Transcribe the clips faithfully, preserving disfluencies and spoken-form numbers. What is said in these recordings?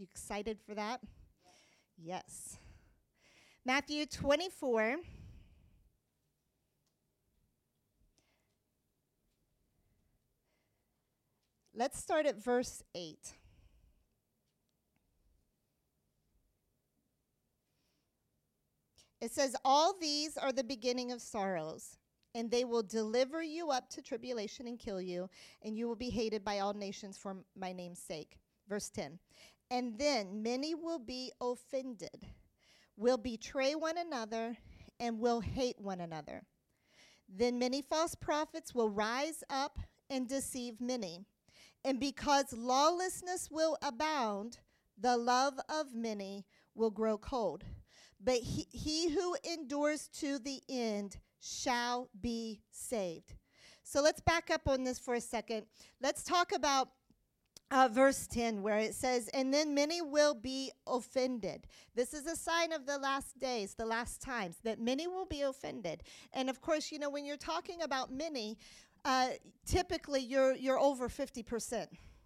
You excited for that? Yes. Matthew twenty-four. Let's start at verse eight. It says, all these are the beginning of sorrows, and they will deliver you up to tribulation and kill you, and you will be hated by all nations for m- my name's sake. Verse ten. And then many will be offended, will betray one another, and will hate one another. Then many false prophets will rise up and deceive many. And because lawlessness will abound, the love of many will grow cold. But he, he who endures to the end shall be saved. So let's back up on this for a second. Let's talk about uh, verse ten, where it says, and then many will be offended. This is a sign of the last days, the last times, that many will be offended. And of course, you know, when you're talking about many, uh, typically you're you're over fifty percent.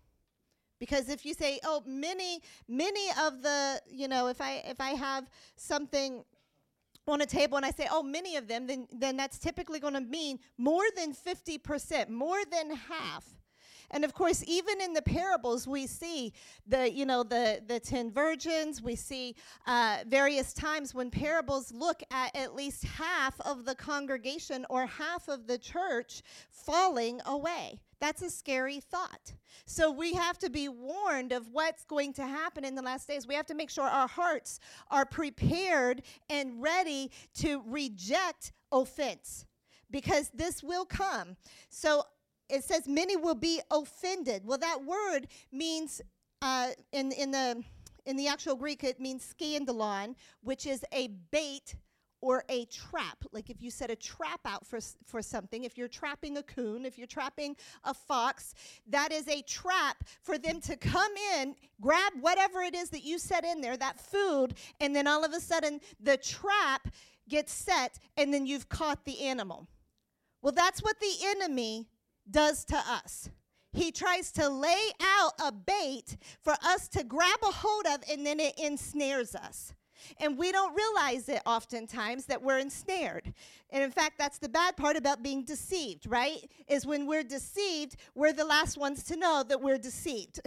Because if you say, oh, many, many of the, you know, if I if I have something on a table and I say, oh, many of them, then, then that's typically going to mean more than fifty percent, more than half. And of course, even in the parables, we see the, you know, the, the ten virgins. We see uh, various times when parables look at at least half of the congregation or half of the church falling away. That's a scary thought. So we have to be warned of what's going to happen in the last days. We have to make sure our hearts are prepared and ready to reject offense, because this will come. So it says many will be offended. Well, that word means uh, in in the in the actual Greek, it means scandalon, which is a bait or a trap. Like if you set a trap out for for something, if you're trapping a coon, if you're trapping a fox, that is a trap for them to come in, grab whatever it is that you set in there, that food, and then all of a sudden the trap gets set, and then you've caught the animal. Well, that's what the enemy does to us. He tries to lay out a bait for us to grab a hold of, and then it ensnares us. And we don't realize it oftentimes that we're ensnared. And in fact, that's the bad part about being deceived, right? Is when we're deceived, we're the last ones to know that we're deceived.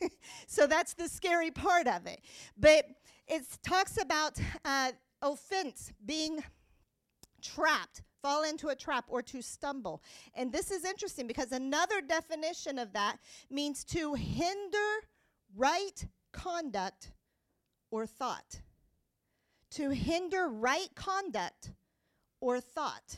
So that's the scary part of it. But it talks about uh, offense, being trapped, fall into a trap, or to stumble. And this is interesting because another definition of that means to hinder right conduct or thought. To hinder right conduct or thought.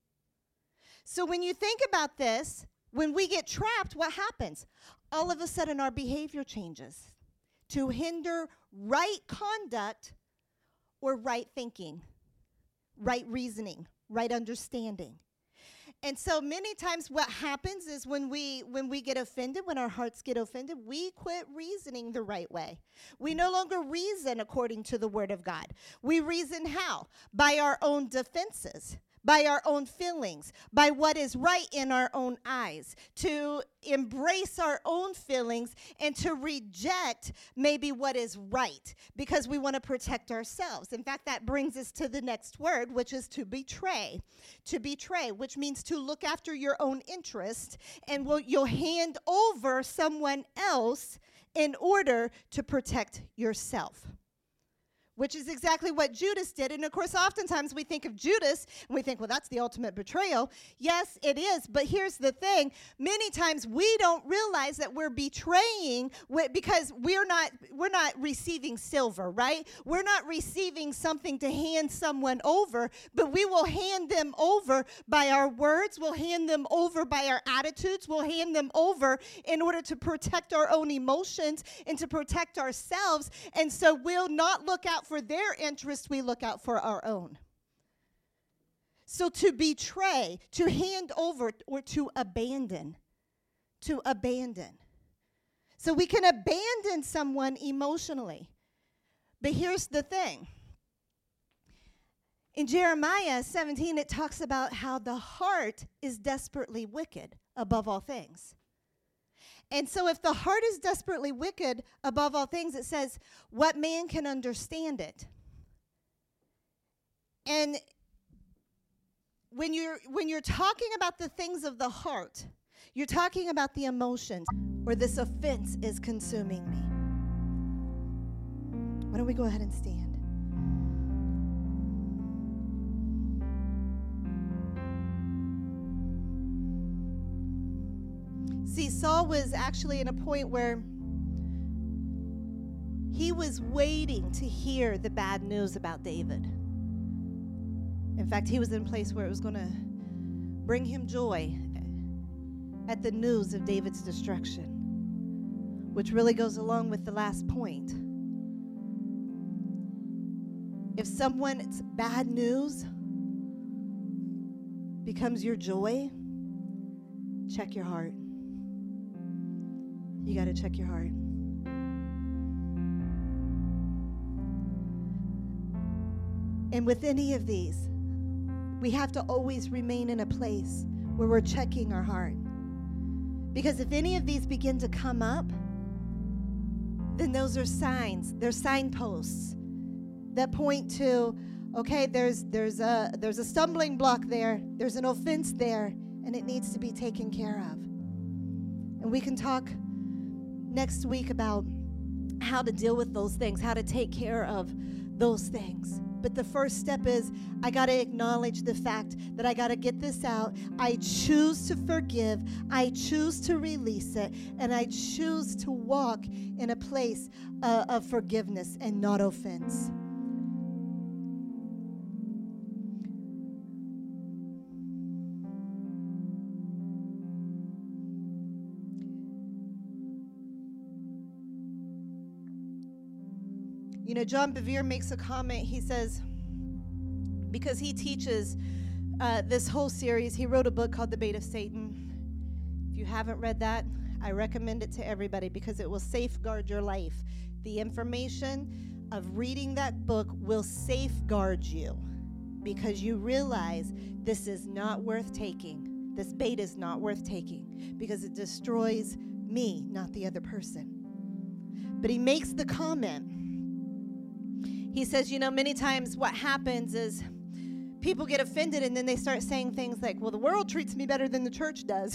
So when you think about this, when we get trapped, what happens? All of a sudden our behavior changes. To hinder right conduct or right thinking, right reasoning, right understanding. And so many times what happens is when we when we get offended, when our hearts get offended, we quit reasoning the right way. We no longer reason according to the Word of God. We reason how? By our own defenses, by our own feelings, by what is right in our own eyes, to embrace our own feelings and to reject maybe what is right because we want to protect ourselves. In fact, that brings us to the next word, which is to betray. To betray, which means to look after your own interest, and will, you'll hand over someone else in order to protect yourself. Which is exactly what Judas did. And of course, oftentimes we think of Judas and we think, well, that's the ultimate betrayal. Yes, it is. But here's the thing. Many times we don't realize that we're betraying wi- because we're not we're not receiving silver, right? We're not receiving something to hand someone over, but we will hand them over by our words. We'll hand them over by our attitudes. We'll hand them over in order to protect our own emotions and to protect ourselves. And so we'll not look out for their interest, we look out for our own. So to betray, to hand over, or to abandon, to abandon. So we can abandon someone emotionally. But here's the thing. In Jeremiah seventeen, it talks about how the heart is desperately wicked above all things. And so if the heart is desperately wicked above all things, it says, what man can understand it? And when you're when you're talking about the things of the heart, you're talking about the emotions, or this offense is consuming me. Why don't we go ahead and stand? See, Saul was actually in a point where he was waiting to hear the bad news about David. In fact, he was in a place where it was going to bring him joy at the news of David's destruction, which really goes along with the last point. If someone's bad news becomes your joy, check your heart. You got to check your heart. And with any of these, we have to always remain in a place where we're checking our heart. Because if any of these begin to come up, then those are signs. They're signposts that point to, okay, there's there's a there's a stumbling block there. There's an offense there, and it needs to be taken care of. And we can talk next week about how to deal with those things, how to take care of those things. But the first step is I got to acknowledge the fact that I got to get this out. I choose to forgive. I choose to release it. And I choose to walk in a place uh, of forgiveness and not offense. You know, John Bevere makes a comment. He says, because he teaches uh, this whole series, he wrote a book called The Bait of Satan. If you haven't read that, I recommend it to everybody because it will safeguard your life. The information of reading that book will safeguard you because you realize this is not worth taking. This bait is not worth taking because it destroys me, not the other person. But he makes the comment. He says, you know, many times what happens is people get offended and then they start saying things like, well, the world treats me better than the church does.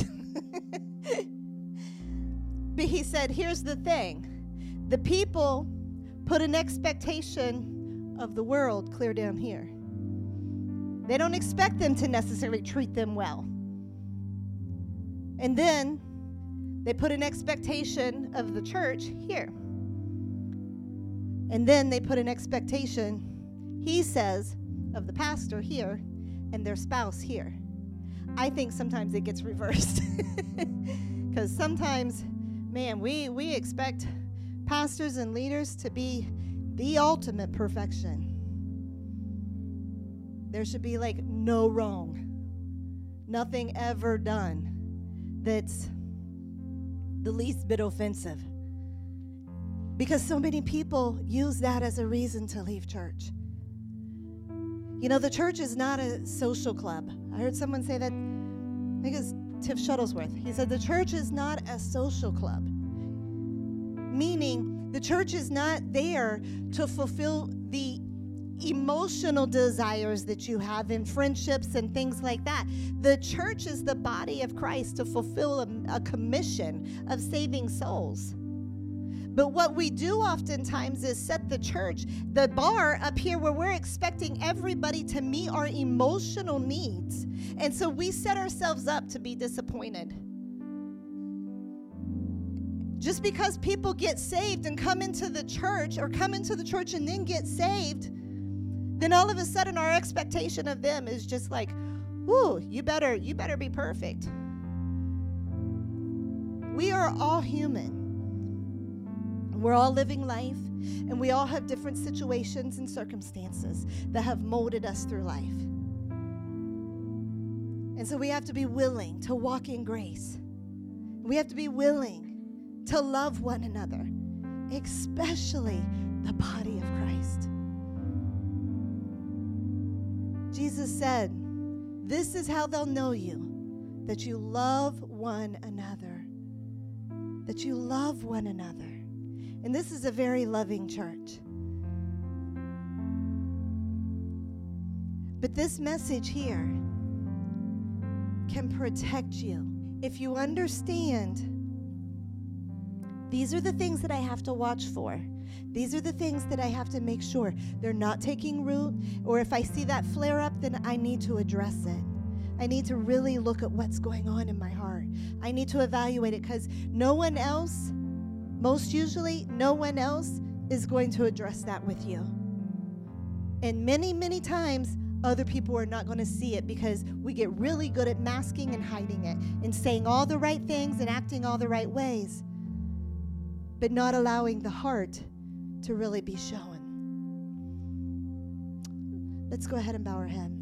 But he said, here's the thing. The people put an expectation of the world clear down here. They don't expect them to necessarily treat them well. And then they put an expectation of the church here. And then they put an expectation, he says, of the pastor here and their spouse here. I think sometimes it gets reversed. Because sometimes, man, we, we expect pastors and leaders to be the ultimate perfection. There should be like no wrong. Nothing ever done that's the least bit offensive. Because so many people use that as a reason to leave church. You know, the church is not a social club. I heard someone say that, I think it's Tiff Shuttlesworth. He said the church is not a social club. Meaning, the church is not there to fulfill the emotional desires that you have in friendships and things like that. The church is the body of Christ to fulfill a, a commission of saving souls. But what we do oftentimes is set the church, the bar up here where we're expecting everybody to meet our emotional needs. And so we set ourselves up to be disappointed. Just because people get saved and come into the church or come into the church and then get saved, then all of a sudden our expectation of them is just like, ooh, you better, you better be perfect. We are all human. We're all living life, and we all have different situations and circumstances that have molded us through life. And so we have to be willing to walk in grace. We have to be willing to love one another, especially the body of Christ. Jesus said, "This is how they'll know you, that you love one another." that you love one another. And this is a very loving church. But this message here can protect you if you understand these are the things that I have to watch for. These are the things that I have to make sure they're not taking root, or if I see that flare up, then I need to address it. I need to really look at what's going on in my heart. I need to evaluate it, because no one else, most usually, no one else is going to address that with you. And many, many times, other people are not going to see it, because we get really good at masking and hiding it and saying all the right things and acting all the right ways, but not allowing the heart to really be shown. Let's go ahead and bow our head.